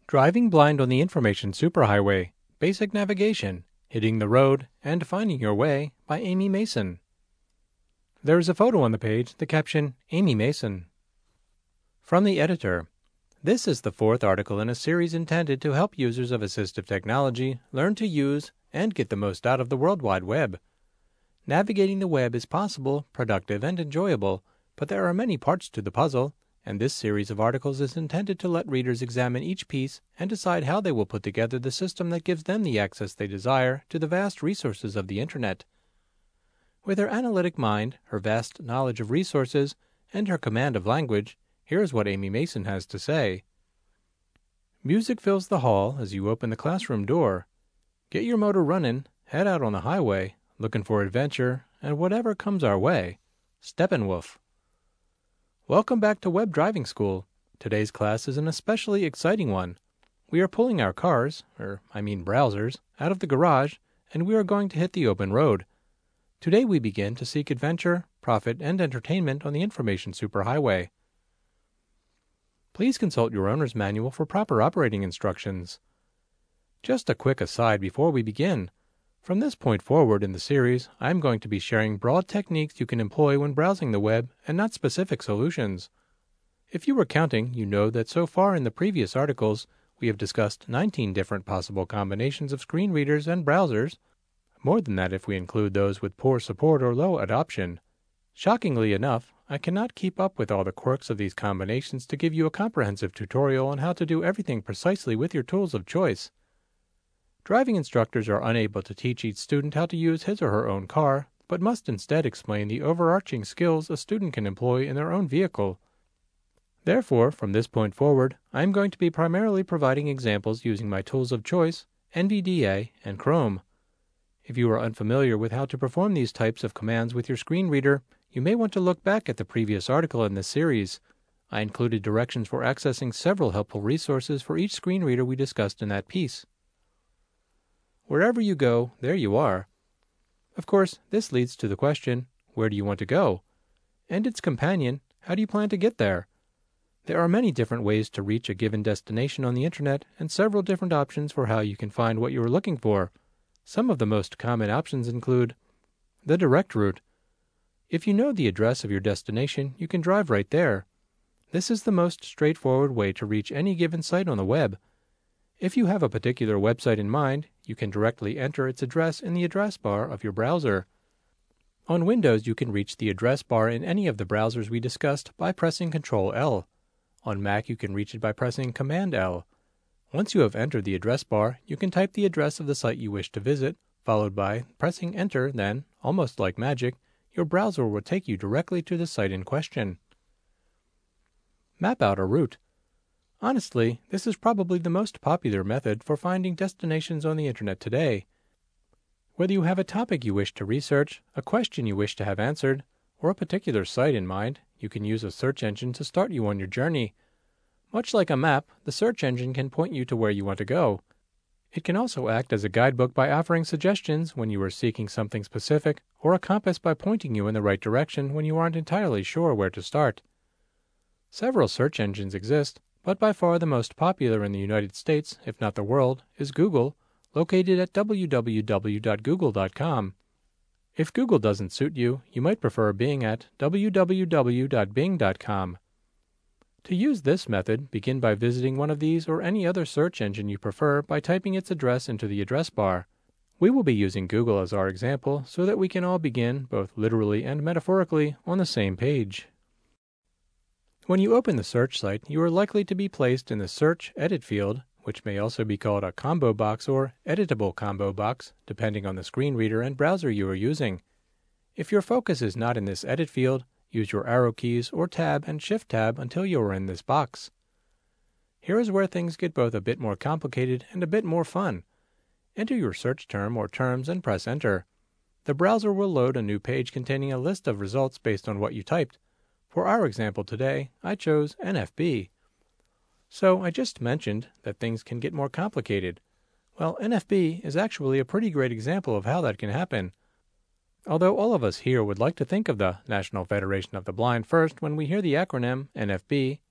Driving Blind on the Information Superhighway, Basic Navigation, Hitting the Road, and Finding Your Way by Amy Mason. There is a photo on the page, the caption, Amy Mason. From the editor, this is the fourth article in a series intended to help users of assistive technology learn to use and get the most out of the World Wide Web. Navigating the web is possible, productive, and enjoyable, but there are many parts to the puzzle, and this series of articles is intended to let readers examine each piece and decide how they will put together the system that gives them the access they desire to the vast resources of the Internet. With her analytic mind, her vast knowledge of resources, and her command of language, here's what Amy Mason has to say. Music fills the hall as you open the classroom door. Get your motor running, head out on the highway, looking for adventure, and whatever comes our way. Steppenwolf. Welcome back to Web Driving School. Today's class is an especially exciting one. We are pulling our cars, browsers, out of the garage, and we are going to hit the open road. Today we begin to seek adventure, profit, and entertainment on the information superhighway. Please consult your owner's manual for proper operating instructions. Just a quick aside before we begin. From this point forward in the series, I am going to be sharing broad techniques you can employ when browsing the web and not specific solutions. If you were counting, you know that so far in the previous articles, we have discussed 19 different possible combinations of screen readers and browsers, more than that if we include those with poor support or low adoption. Shockingly enough, I cannot keep up with all the quirks of these combinations to give you a comprehensive tutorial on how to do everything precisely with your tools of choice. Driving instructors are unable to teach each student how to use his or her own car, but must instead explain the overarching skills a student can employ in their own vehicle. Therefore, from this point forward, I am going to be primarily providing examples using my tools of choice, NVDA, and Chrome. If you are unfamiliar with how to perform these types of commands with your screen reader, you may want to look back at the previous article in this series. I included directions for accessing several helpful resources for each screen reader we discussed in that piece. Wherever you go, there you are. Of course, this leads to the question, where do you want to go? And its companion, how do you plan to get there? There are many different ways to reach a given destination on the Internet and several different options for how you can find what you are looking for. Some of the most common options include the direct route. If you know the address of your destination, you can drive right there. This is the most straightforward way to reach any given site on the web. If you have a particular website in mind, you can directly enter its address in the address bar of your browser. On Windows, you can reach the address bar in any of the browsers we discussed by pressing Ctrl-L. On Mac, you can reach it by pressing Command-L. Once you have entered the address bar, you can type the address of the site you wish to visit, followed by pressing Enter, then, almost like magic, your browser will take you directly to the site in question. Map out a route. Honestly, this is probably the most popular method for finding destinations on the Internet today. Whether you have a topic you wish to research, a question you wish to have answered, or a particular site in mind, you can use a search engine to start you on your journey. Much like a map, the search engine can point you to where you want to go. It can also act as a guidebook by offering suggestions when you are seeking something specific, or a compass by pointing you in the right direction when you aren't entirely sure where to start. Several search engines exist, but by far the most popular in the United States, if not the world, is Google, located at www.google.com. If Google doesn't suit you, you might prefer being at www.bing.com. To use this method, begin by visiting one of these or any other search engine you prefer by typing its address into the address bar. We will be using Google as our example so that we can all begin, both literally and metaphorically, on the same page. When you open the search site, you are likely to be placed in the Search Edit field, which may also be called a combo box or editable combo box, depending on the screen reader and browser you are using. If your focus is not in this Edit field, use your arrow keys or Tab and Shift Tab until you are in this box. Here is where things get both a bit more complicated and a bit more fun. Enter your search term or terms and press Enter. The browser will load a new page containing a list of results based on what you typed. For our example today, I chose NFB. So I just mentioned that things can get more complicated. Well, NFB is actually a pretty great example of how that can happen. Although all of us here would like to think of the National Federation of the Blind first when we hear the acronym NFB,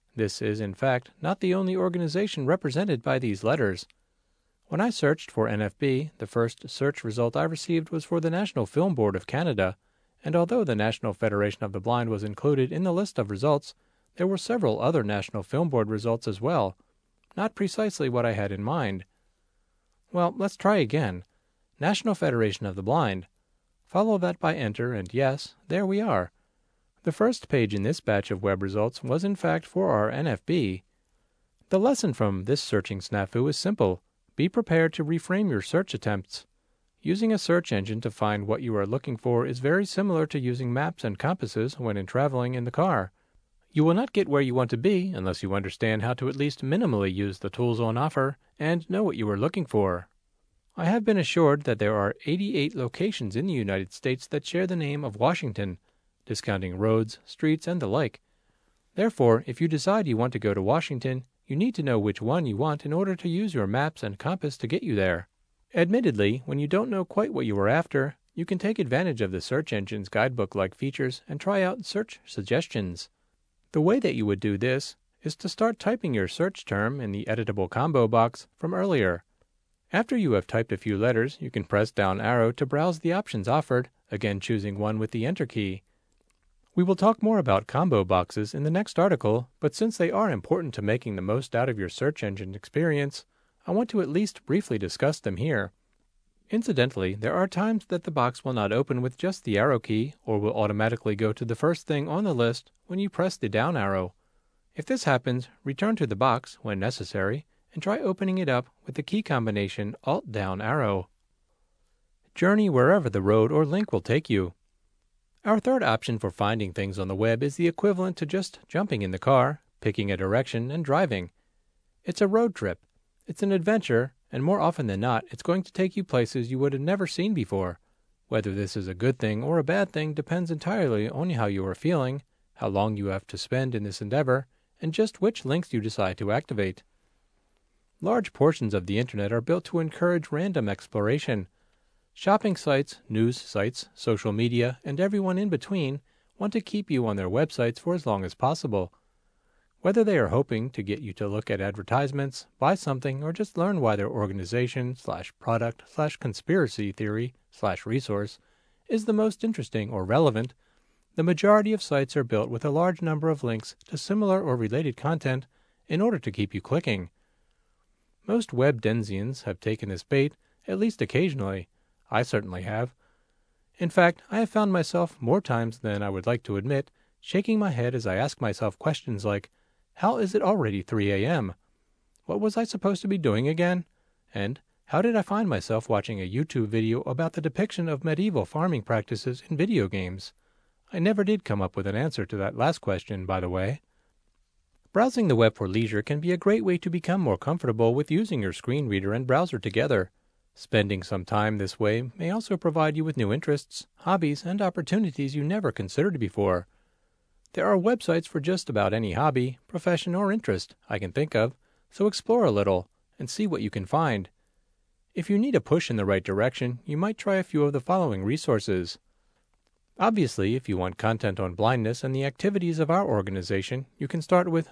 This is, in fact, not the only organization represented by these letters. When I searched for NFB, the first search result I received was for the National Film Board of Canada, and although the National Federation of the Blind was included in the list of results, there were several other National Film Board results as well. Not precisely what I had in mind. Well, let's try again. National Federation of the Blind. Follow that by Enter, and yes, there we are. The first page in this batch of web results was in fact for our NFB. The lesson from this searching snafu is simple. Be prepared to reframe your search attempts. Using a search engine to find what you are looking for is very similar to using maps and compasses when traveling in the car. You will not get where you want to be unless you understand how to at least minimally use the tools on offer and know what you are looking for. I have been assured that there are 88 locations in the United States that share the name of Washington, discounting roads, streets, and the like. Therefore, if you decide you want to go to Washington, you need to know which one you want in order to use your maps and compass to get you there. Admittedly, when you don't know quite what you are after, you can take advantage of the search engine's guidebook-like features and try out search suggestions. The way that you would do this is to start typing your search term in the editable combo box from earlier. After you have typed a few letters, you can press down arrow to browse the options offered, again choosing one with the Enter key. We will talk more about combo boxes in the next article, but since they are important to making the most out of your search engine experience, I want to at least briefly discuss them here. Incidentally, there are times that the box will not open with just the arrow key or will automatically go to the first thing on the list when you press the down arrow. If this happens, return to the box when necessary and try opening it up with the key combination Alt down arrow. Journey wherever the road or link will take you. Our third option for finding things on the web is the equivalent to just jumping in the car, picking a direction, and driving. It's a road trip. It's an adventure, and more often than not, it's going to take you places you would have never seen before. Whether this is a good thing or a bad thing depends entirely on how you are feeling, how long you have to spend in this endeavor, and just which links you decide to activate. Large portions of the internet are built to encourage random exploration. Shopping sites, news sites, social media, and everyone in between want to keep you on their websites for as long as possible. Whether they are hoping to get you to look at advertisements, buy something, or just learn why their organization/product/conspiracy theory/resource is the most interesting or relevant, the majority of sites are built with a large number of links to similar or related content in order to keep you clicking. Most web denizens have taken this bait, at least occasionally. I certainly have. In fact, I have found myself, more times than I would like to admit, shaking my head as I ask myself questions like, how is it already 3 a.m.? What was I supposed to be doing again? And how did I find myself watching a YouTube video about the depiction of medieval farming practices in video games? I never did come up with an answer to that last question, by the way. Browsing the web for leisure can be a great way to become more comfortable with using your screen reader and browser together. Spending some time this way may also provide you with new interests, hobbies, and opportunities you never considered before. There are websites for just about any hobby, profession, or interest I can think of, so explore a little and see what you can find. If you need a push in the right direction, you might try a few of the following resources. Obviously, if you want content on blindness and the activities of our organization, you can start with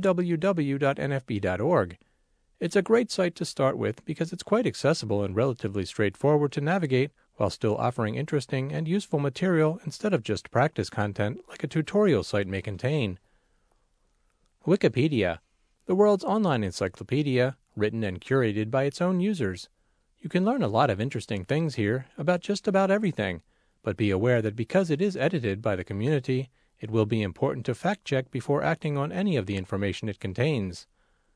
www.nfb.org. It's a great site to start with because it's quite accessible and relatively straightforward to navigate while still offering interesting and useful material instead of just practice content like a tutorial site may contain. Wikipedia, the world's online encyclopedia, written and curated by its own users. You can learn a lot of interesting things here about just about everything, but be aware that because it is edited by the community, it will be important to fact-check before acting on any of the information it contains.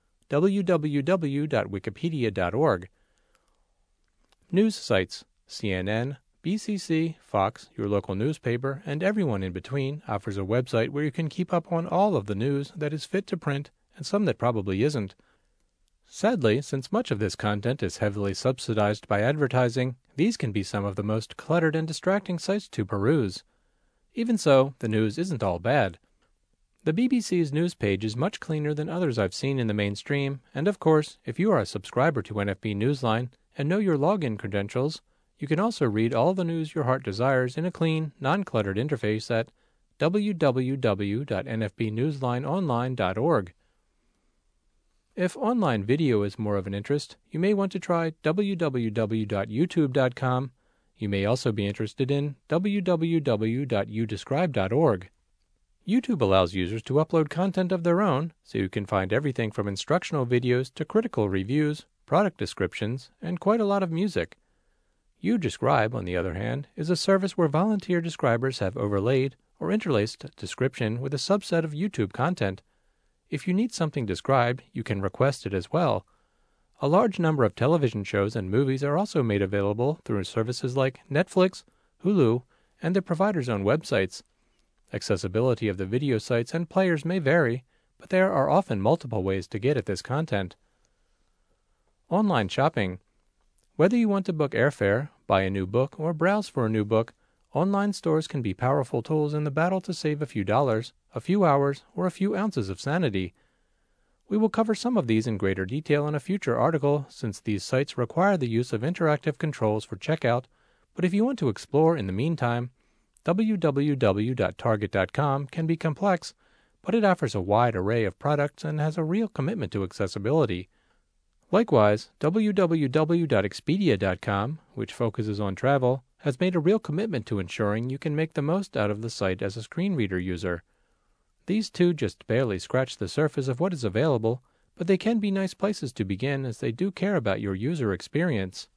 www.wikipedia.org. News sites. CNN, BCC, Fox, your local newspaper, and everyone in between offers a website where you can keep up on all of the news that is fit to print and some that probably isn't. Sadly, since much of this content is heavily subsidized by advertising, these can be some of the most cluttered and distracting sites to peruse. Even so, the news isn't all bad. The BBC's news page is much cleaner than others I've seen in the mainstream, and of course, if you are a subscriber to NFB Newsline and know your login credentials, you can also read all the news your heart desires in a clean, non-cluttered interface at www.nfbnewslineonline.org. If online video is more of an interest, you may want to try www.youtube.com. You may also be interested in www.udescribe.org. YouTube allows users to upload content of their own, so you can find everything from instructional videos to critical reviews, product descriptions, and quite a lot of music. UDescribe, on the other hand, is a service where volunteer describers have overlaid or interlaced description with a subset of YouTube content. If you need something described, you can request it as well. A large number of television shows and movies are also made available through services like Netflix, Hulu, and their providers' own websites. Accessibility of the video sites and players may vary, but there are often multiple ways to get at this content. Online shopping. Whether you want to book airfare, buy a new book, or browse for a new book, online stores can be powerful tools in the battle to save a few dollars, a few hours, or a few ounces of sanity. We will cover some of these in greater detail in a future article, since these sites require the use of interactive controls for checkout, but if you want to explore in the meantime, www.target.com can be complex, but it offers a wide array of products and has a real commitment to accessibility. Likewise, www.expedia.com, which focuses on travel, has made a real commitment to ensuring you can make the most out of the site as a screen reader user. These two just barely scratch the surface of what is available, but they can be nice places to begin as they do care about your user experience.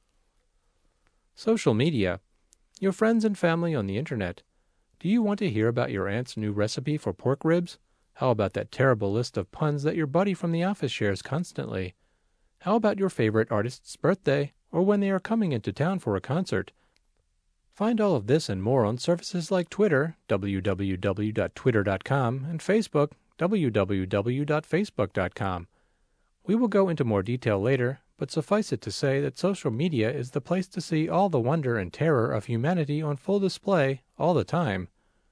Social media. Your friends and family on the internet. Do you want to hear about your aunt's new recipe for pork ribs? How about that terrible list of puns that your buddy from the office shares constantly? How about your favorite artist's birthday, or when they are coming into town for a concert? Find all of this and more on services like Twitter, www.twitter.com, and Facebook, www.facebook.com. We will go into more detail later, but suffice it to say that social media is the place to see all the wonder and terror of humanity on full display all the time.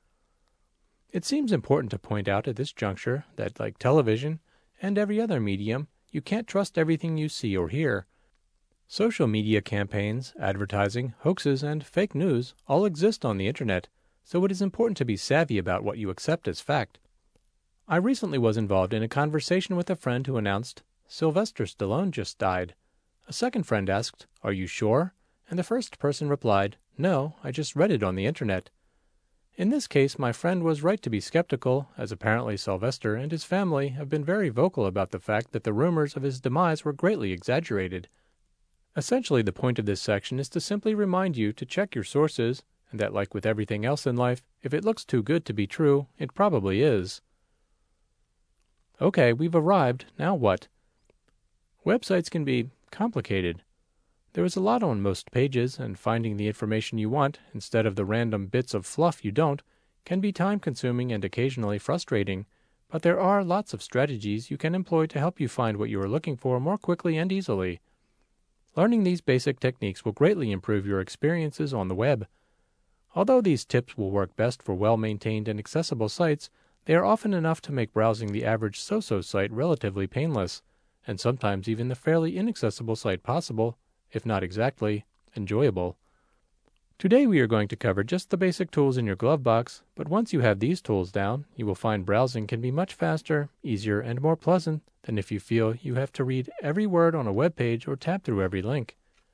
It seems important to point out at this juncture that, like television and every other medium, you can't trust everything you see or hear. Social media campaigns, advertising, hoaxes, and fake news all exist on the internet, so it is important to be savvy about what you accept as fact. I recently was involved in a conversation with a friend who announced, "Sylvester Stallone just died." A second friend asked, "Are you sure?" And the first person replied, "No, I just read it on the internet." In this case, my friend was right to be skeptical, as apparently Sylvester and his family have been very vocal about the fact that the rumors of his demise were greatly exaggerated. Essentially, the point of this section is to simply remind you to check your sources, and that, like with everything else in life, if it looks too good to be true, it probably is. Okay, we've arrived. Now what? Websites can be complicated. There is a lot on most pages, and finding the information you want, instead of the random bits of fluff you don't, can be time-consuming and occasionally frustrating, but there are lots of strategies you can employ to help you find what you are looking for more quickly and easily. Learning these basic techniques will greatly improve your experiences on the web. Although these tips will work best for well-maintained and accessible sites, they are often enough to make browsing the average so-so site relatively painless, and sometimes even the fairly inaccessible site possible, if not exactly, enjoyable. Today we are going to cover just the basic tools in your glove box, but once you have these tools down, you will find browsing can be much faster, easier, and more pleasant than if you feel you have to read every word on a web page or tap through every link.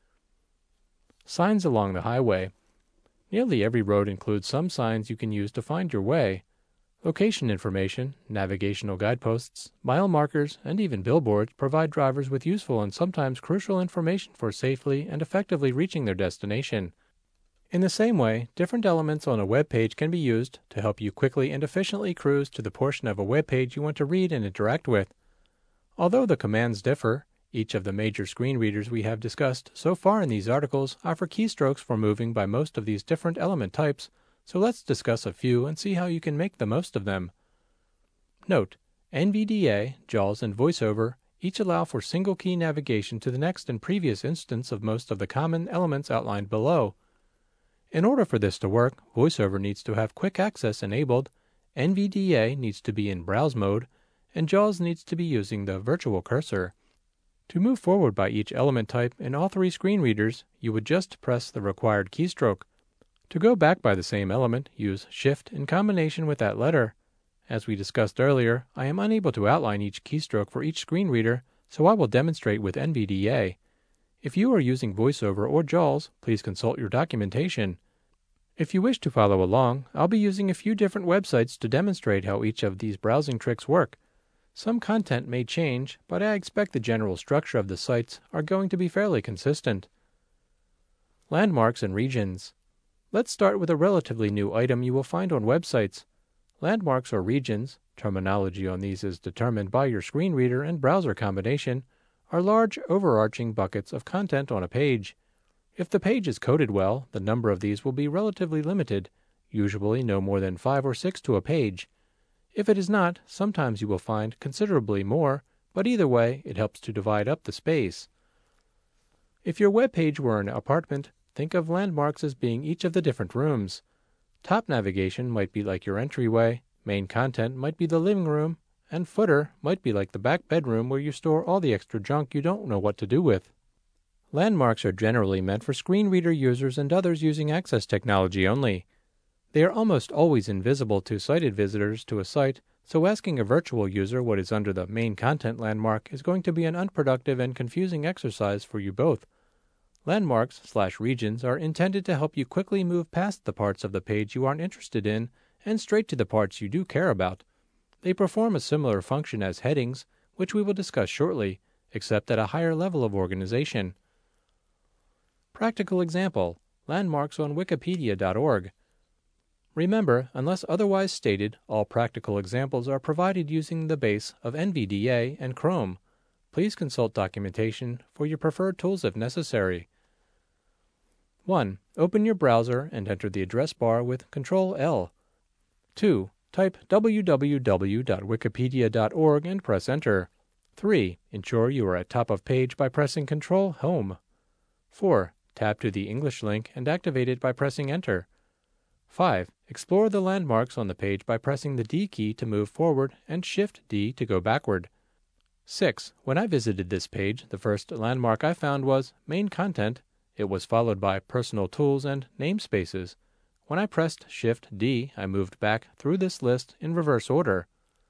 Signs along the highway. Nearly every road includes some signs you can use to find your way. Location information, navigational guideposts, mile markers, and even billboards provide drivers with useful and sometimes crucial information for safely and effectively reaching their destination. In the same way, different elements on a web page can be used to help you quickly and efficiently cruise to the portion of a web page you want to read and interact with. Although the commands differ, each of the major screen readers we have discussed so far in these articles offer keystrokes for moving by most of these different element types, so let's discuss a few and see how you can make the most of them. Note: NVDA, JAWS, and VoiceOver each allow for single-key navigation to the next and previous instance of most of the common elements outlined below. In order for this to work, VoiceOver needs to have quick access enabled, NVDA needs to be in browse mode, and JAWS needs to be using the virtual cursor. To move forward by each element type in all three screen readers, you would just press the required keystroke. To go back by the same element, use Shift in combination with that letter. As we discussed earlier, I am unable to outline each keystroke for each screen reader, so I will demonstrate with NVDA. If you are using VoiceOver or JAWS, please consult your documentation. If you wish to follow along, I'll be using a few different websites to demonstrate how each of these browsing tricks work. Some content may change, but I expect the general structure of the sites are going to be fairly consistent. Landmarks and regions. Let's start with a relatively new item you will find on websites. Landmarks or regions, terminology on these is determined by your screen reader and browser combination, are large overarching buckets of content on a page. If the page is coded well, the number of these will be relatively limited, usually no more than 5 or 6 to a page. If it is not, sometimes you will find considerably more, but either way, it helps to divide up the space. If your web page were an apartment, think of landmarks as being each of the different rooms. Top navigation might be like your entryway, main content might be the living room, and footer might be like the back bedroom where you store all the extra junk you don't know what to do with. Landmarks are generally meant for screen reader users and others using access technology only. They are almost always invisible to sighted visitors to a site, so asking a virtual user what is under the main content landmark is going to be an unproductive and confusing exercise for you both. Landmarks/regions are intended to help you quickly move past the parts of the page you aren't interested in and straight to the parts you do care about. They perform a similar function as headings, which we will discuss shortly, except at a higher level of organization. Practical example: landmarks on wikipedia.org. Remember, unless otherwise stated, all practical examples are provided using the base of NVDA and Chrome. Please consult documentation for your preferred tools if necessary. 1. Open your browser and enter the address bar with Ctrl-L. 2. Type www.wikipedia.org and press Enter. 3. Ensure you are at top of page by pressing Ctrl-Home. 4. Tap to the English link and activate it by pressing Enter. 5. Explore the landmarks on the page by pressing the D key to move forward and Shift D to go backward. 6. When I visited this page, the first landmark I found was Main Content. It was followed by Personal Tools and Namespaces. When I pressed Shift D, I moved back through this list in reverse order.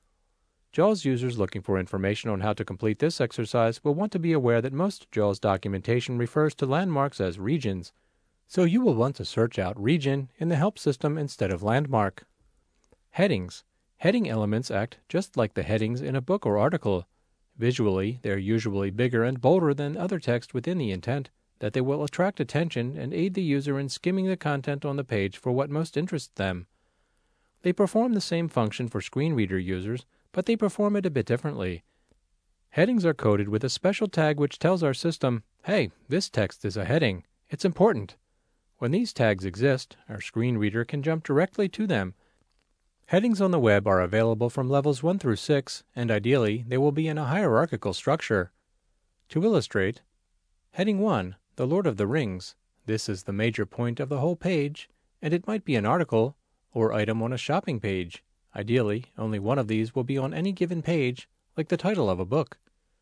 JAWS users looking for information on how to complete this exercise will want to be aware that most JAWS documentation refers to landmarks as regions, so you will want to search out region in the help system instead of landmark. Headings. Heading elements act just like the headings in a book or article. Visually, they are usually bigger and bolder than other text within the intent that they will attract attention and aid the user in skimming the content on the page for what most interests them. They perform the same function for screen reader users, but they perform it a bit differently. Headings are coded with a special tag which tells our system, hey, this text is a heading. It's important. When these tags exist, our screen reader can jump directly to them. Headings on the web are available from levels 1 through 6, and ideally, they will be in a hierarchical structure. To illustrate, Heading 1, The Lord of the Rings. This is the major point of the whole page, and it might be an article or item on a shopping page. Ideally, only one of these will be on any given page, like the title of a book.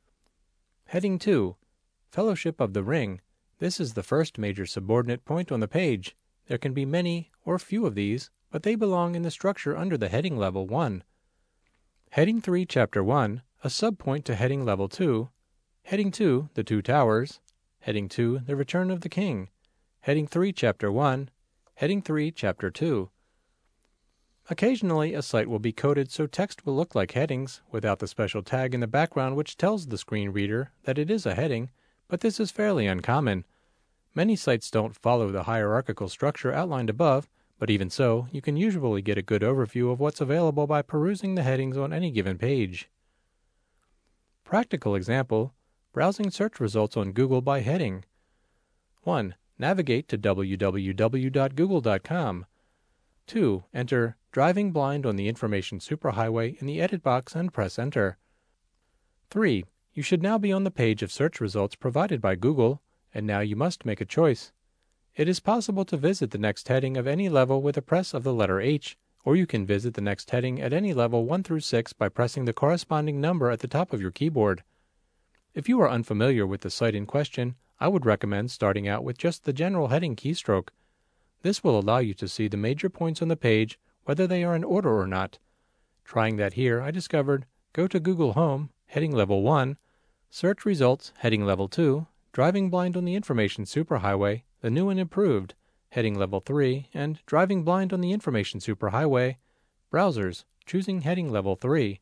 Heading 2, Fellowship of the Ring. This is the first major subordinate point on the page. There can be many or few of these, but they belong in the structure under the heading level 1. Heading 3, Chapter 1, a subpoint to heading level 2. Heading 2, The Two Towers. Heading 2, The Return of the King. Heading 3, Chapter 1. Heading 3, Chapter 2. Occasionally, a site will be coded so text will look like headings, without the special tag in the background which tells the screen reader that it is a heading, but this is fairly uncommon. Many sites don't follow the hierarchical structure outlined above, but even so, you can usually get a good overview of what's available by perusing the headings on any given page. Practical example: browsing search results on Google by heading. 1. Navigate to www.google.com. 2. Enter "driving blind" on the information superhighway in the edit box and press Enter. 3. You should now be on the page of search results provided by Google, and now you must make a choice. It is possible to visit the next heading of any level with a press of the letter H, or you can visit the next heading at any level 1 through 6 by pressing the corresponding number at the top of your keyboard. If you are unfamiliar with the site in question, I would recommend starting out with just the general heading keystroke. This will allow you to see the major points on the page, whether they are in order or not. Trying that here, I discovered Go to Google Home, heading level 1, Search Results, heading level 2, Driving Blind on the Information Superhighway, the new and improved, heading level 3, and Driving Blind on the Information Superhighway, Browsers, choosing heading level 3.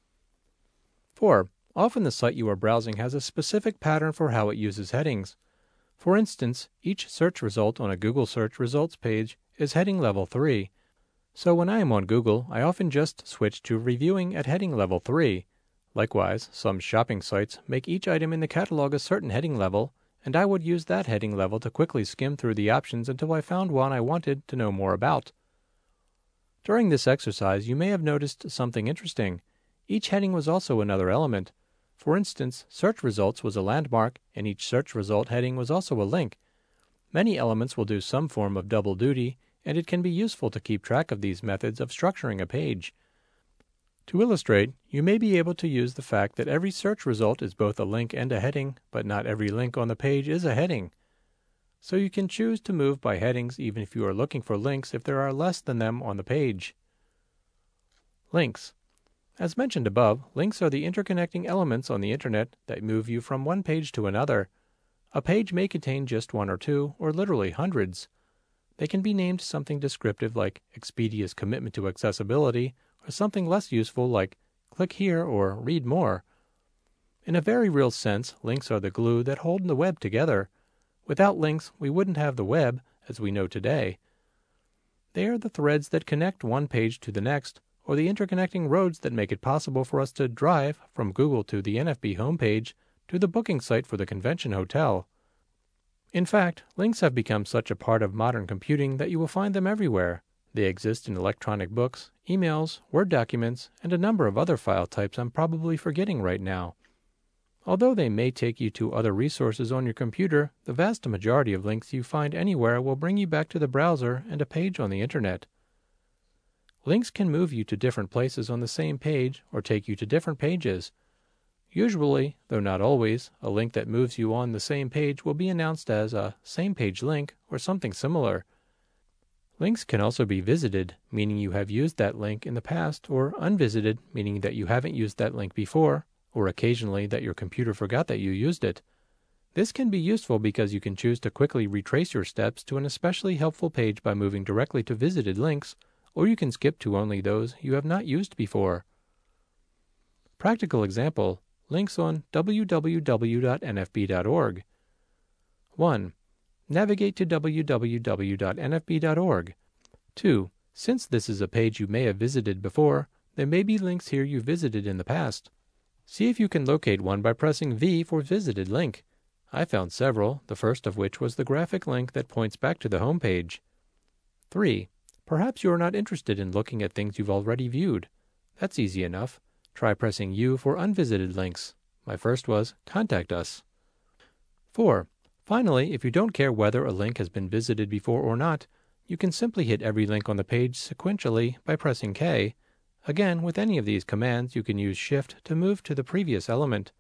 4. Often the site you are browsing has a specific pattern for how it uses headings. For instance, each search result on a Google search results page is heading level 3. So when I am on Google, I often just switch to reviewing at heading level 3. Likewise, some shopping sites make each item in the catalog a certain heading level, and I would use that heading level to quickly skim through the options until I found one I wanted to know more about. During this exercise, you may have noticed something interesting. Each heading was also another element. For instance, search results was a landmark, and each search result heading was also a link. Many elements will do some form of double duty, and it can be useful to keep track of these methods of structuring a page. To illustrate, you may be able to use the fact that every search result is both a link and a heading, but not every link on the page is a heading. So you can choose to move by headings even if you are looking for links if there are less than them on the page. Links. As mentioned above, links are the interconnecting elements on the Internet that move you from one page to another. A page may contain just one or two, or literally hundreds. They can be named something descriptive like Expedia's commitment to accessibility, or something less useful like click here or read more. In a very real sense, links are the glue that hold the web together. Without links, we wouldn't have the web as we know today. They are the threads that connect one page to the next, or the interconnecting roads that make it possible for us to drive from Google to the NFB homepage to the booking site for the convention hotel. In fact, links have become such a part of modern computing that you will find them everywhere. They exist in electronic books, emails, Word documents, and a number of other file types I'm probably forgetting right now. Although they may take you to other resources on your computer, the vast majority of links you find anywhere will bring you back to the browser and a page on the Internet. Links can move you to different places on the same page or take you to different pages. Usually, though not always, a link that moves you on the same page will be announced as a same-page link or something similar. Links can also be visited, meaning you have used that link in the past, or unvisited, meaning that you haven't used that link before, or occasionally that your computer forgot that you used it. This can be useful because you can choose to quickly retrace your steps to an especially helpful page by moving directly to visited links, or you can skip to only those you have not used before. Practical example, links on www.nfb.org. 1. Navigate to www.nfb.org. 2. Since this is a page you may have visited before, there may be links here you visited in the past. See if you can locate one by pressing V for Visited Link. I found several, the first of which was the graphic link that points back to the home page. 3. Perhaps you are not interested in looking at things you've already viewed. That's easy enough. Try pressing U for unvisited links. My first was Contact Us. 4. Finally, if you don't care whether a link has been visited before or not, you can simply hit every link on the page sequentially by pressing K. Again, with any of these commands, you can use Shift to move to the previous element.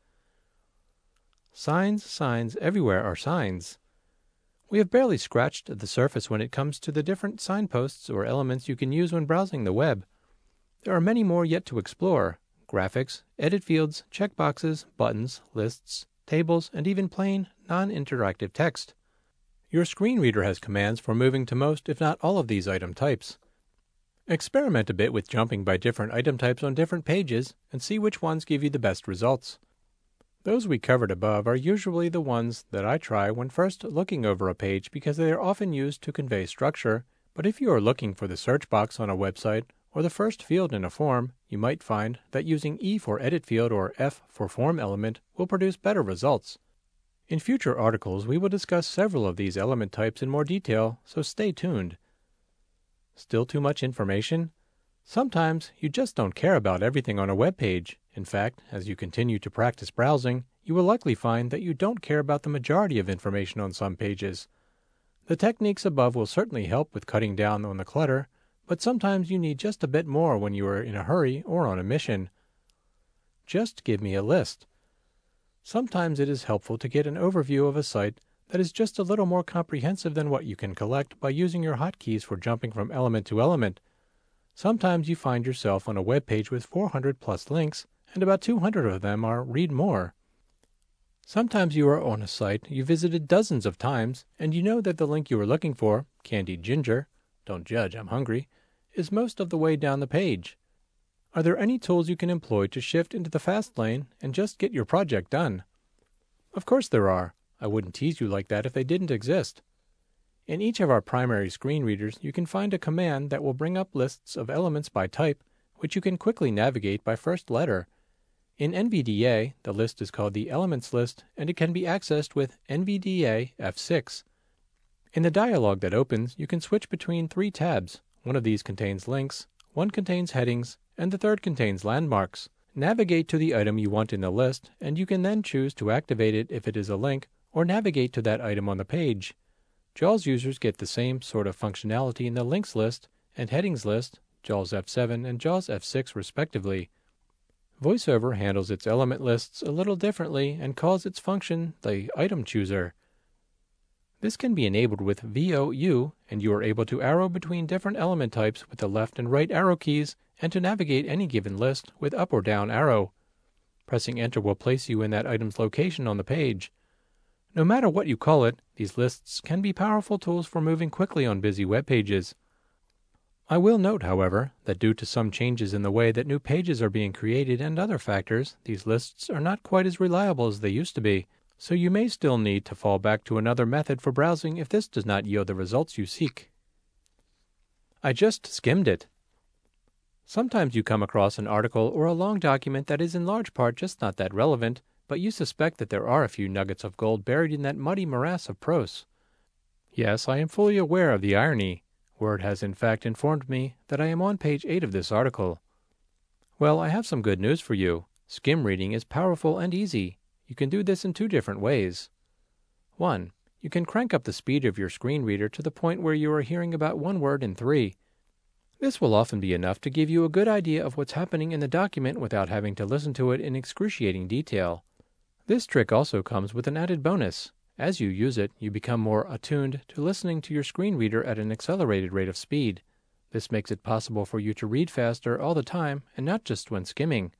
Signs, signs, everywhere are signs. We have barely scratched the surface when it comes to the different signposts or elements you can use when browsing the web. There are many more yet to explore. Graphics, edit fields, checkboxes, buttons, lists, tables, and even plain, non-interactive text. Your screen reader has commands for moving to most, if not all of these item types. Experiment a bit with jumping by different item types on different pages and see which ones give you the best results. Those we covered above are usually the ones that I try when first looking over a page because they are often used to convey structure, but if you are looking for the search box on a website or the first field in a form, you might find that using E for edit field or F for form element will produce better results. In future articles, we will discuss several of these element types in more detail, so stay tuned. Still too much information? Sometimes you just don't care about everything on a web page. In fact, as you continue to practice browsing, you will likely find that you don't care about the majority of information on some pages. The techniques above will certainly help with cutting down on the clutter, but sometimes you need just a bit more when you are in a hurry or on a mission. Just give me a list. Sometimes it is helpful to get an overview of a site that is just a little more comprehensive than what you can collect by using your hotkeys for jumping from element to element. Sometimes you find yourself on a web page with 400 plus links, and about 200 of them are read more. Sometimes you are on a site you visited dozens of times, and you know that the link you are looking for, Candied Ginger, don't judge, I'm hungry, is most of the way down the page. Are there any tools you can employ to shift into the fast lane and just get your project done? Of course there are. I wouldn't tease you like that if they didn't exist. In each of our primary screen readers, you can find a command that will bring up lists of elements by type, which you can quickly navigate by first letter. In NVDA, the list is called the Elements List, and it can be accessed with NVDA F6. In the dialog that opens, you can switch between 3 tabs. One of these contains links, one contains headings, and the third contains landmarks. Navigate to the item you want in the list, and you can then choose to activate it if it is a link, or navigate to that item on the page. JAWS users get the same sort of functionality in the links list and headings list, JAWS F7 and JAWS F6 respectively. VoiceOver handles its element lists a little differently and calls its function the item chooser. This can be enabled with VOU, and you are able to arrow between different element types with the left and right arrow keys and to navigate any given list with up or down arrow. Pressing Enter will place you in that item's location on the page. No matter what you call it, these lists can be powerful tools for moving quickly on busy web pages. I will note, however, that due to some changes in the way that new pages are being created and other factors, these lists are not quite as reliable as they used to be, so you may still need to fall back to another method for browsing if this does not yield the results you seek. I just skimmed it. Sometimes you come across an article or a long document that is in large part just not that relevant, but you suspect that there are a few nuggets of gold buried in that muddy morass of prose. Yes, I am fully aware of the irony. Word has in fact informed me that I am on page 8 of this article. Well, I have some good news for you. Skim reading is powerful and easy. You can do this in 2 different ways. 1. You can crank up the speed of your screen reader to the point where you are hearing about 1 word in 3. This will often be enough to give you a good idea of what's happening in the document without having to listen to it in excruciating detail. This trick also comes with an added bonus. As you use it, you become more attuned to listening to your screen reader at an accelerated rate of speed. This makes it possible for you to read faster all the time and not just when skimming.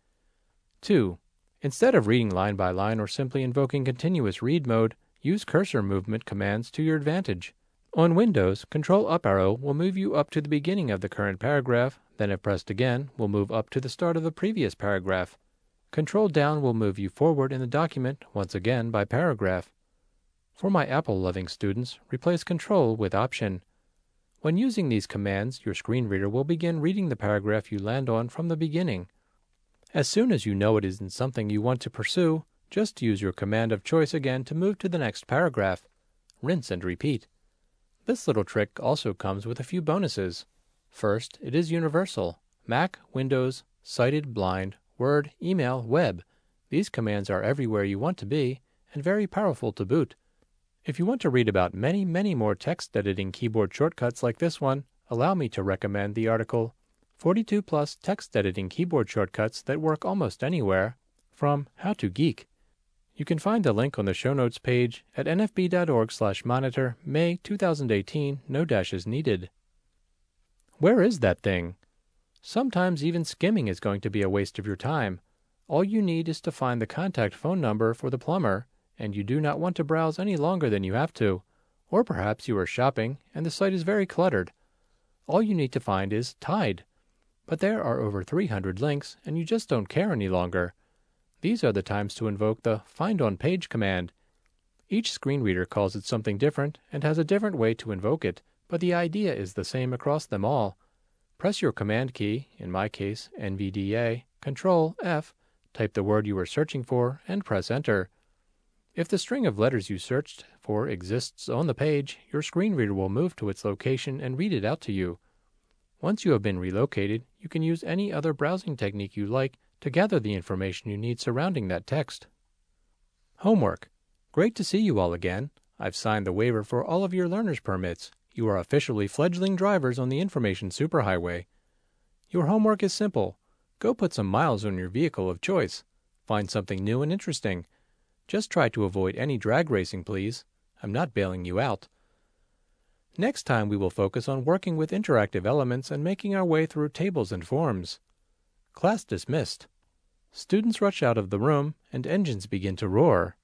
2. Instead of reading line by line or simply invoking continuous read mode, use cursor movement commands to your advantage. On Windows, Control up arrow will move you up to the beginning of the current paragraph, then if pressed again, will move up to the start of the previous paragraph. Control down will move you forward in the document, once again by paragraph. For my Apple-loving students, replace Control with Option. When using these commands, your screen reader will begin reading the paragraph you land on from the beginning. As soon as you know it isn't something you want to pursue, just use your command of choice again to move to the next paragraph. Rinse and repeat. This little trick also comes with a few bonuses. First, it is universal. Mac, Windows, Sighted, Blind, Word, Email, Web. These commands are everywhere you want to be, and very powerful to boot. If you want to read about many, many more text editing keyboard shortcuts like this one, allow me to recommend the article 42 Plus Text Editing Keyboard Shortcuts That Work Almost Anywhere from How to Geek. You can find the link on the show notes page at nfb.org/monitor May 2018, no dashes needed. Where is that thing? Sometimes even skimming is going to be a waste of your time. All you need is to find the contact phone number for the plumber, and you do not want to browse any longer than you have to. Or perhaps you are shopping and the site is very cluttered. All you need to find is Tide. But there are over 300 links and you just don't care any longer. These are the times to invoke the Find on Page command. Each screen reader calls it something different and has a different way to invoke it, but the idea is the same across them all. Press your command key, in my case NVDA, Control F, type the word you are searching for, and press Enter. If the string of letters you searched for exists on the page, your screen reader will move to its location and read it out to you. Once you have been relocated, you can use any other browsing technique you like to gather the information you need surrounding that text. Homework. Great to see you all again. I've signed the waiver for all of your learner's permits. You are officially fledgling drivers on the information superhighway. Your homework is simple. Go put some miles on your vehicle of choice. Find something new and interesting. Just try to avoid any drag racing, please. I'm not bailing you out. Next time we will focus on working with interactive elements and making our way through tables and forms. Class dismissed. Students rush out of the room and engines begin to roar.